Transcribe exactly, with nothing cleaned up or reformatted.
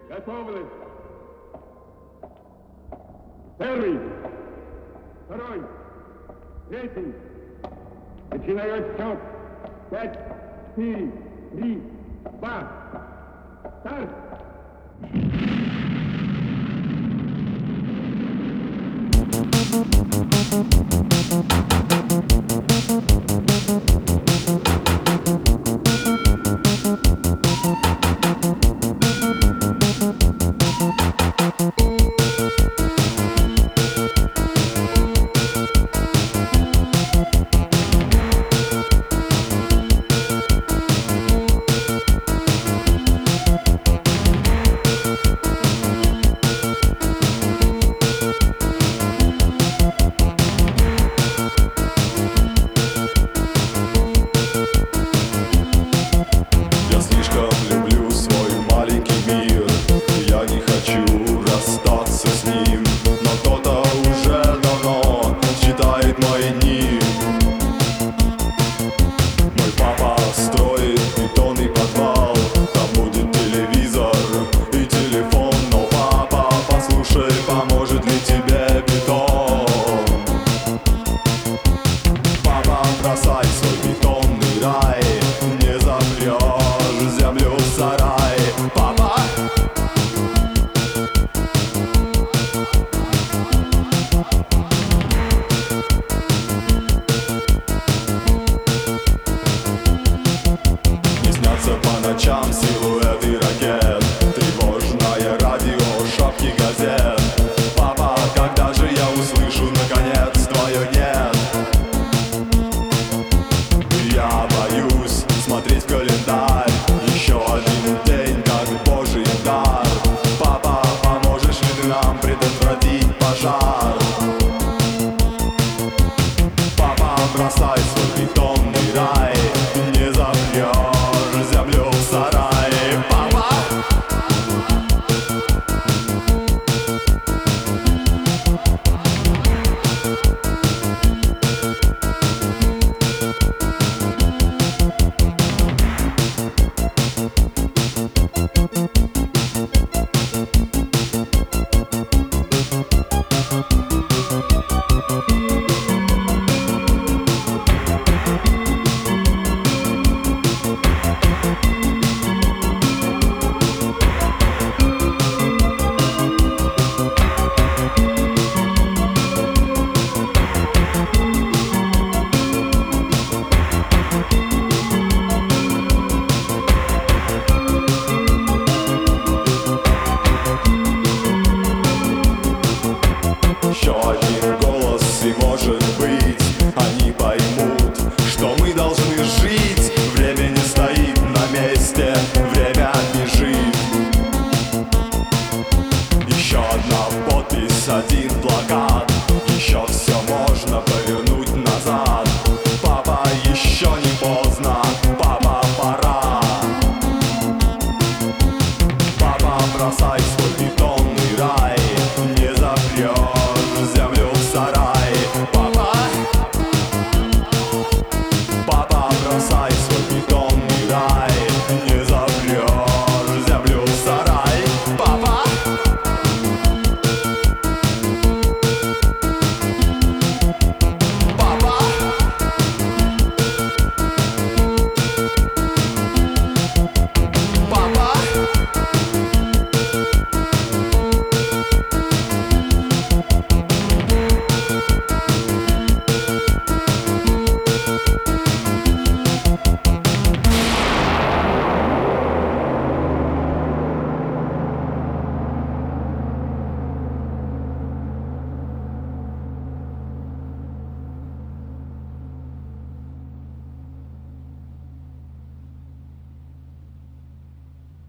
Готовность. Первый, второй, третий. Начинаю отсчет. Пять, четыре, три, два. Старт. Силуэты ракет, тревожное радио, шапки газет. Папа, когда же я услышу наконец твое нет? Я боюсь смотреть в календарь. Еще один день, как Божий дар. Папа, поможешь ли ты нам предотвратить пожар? Папа, бросай свой бетонный рай, не запрешь землю в сарай. Еще один голос, и может быть они поймут, что мы должны жить. Время не стоит на месте, время бежит. Еще одна подпись, один плакат. Еще все можно повернуть назад. Папа, еще не поздно, папа, пора. Папа, бросай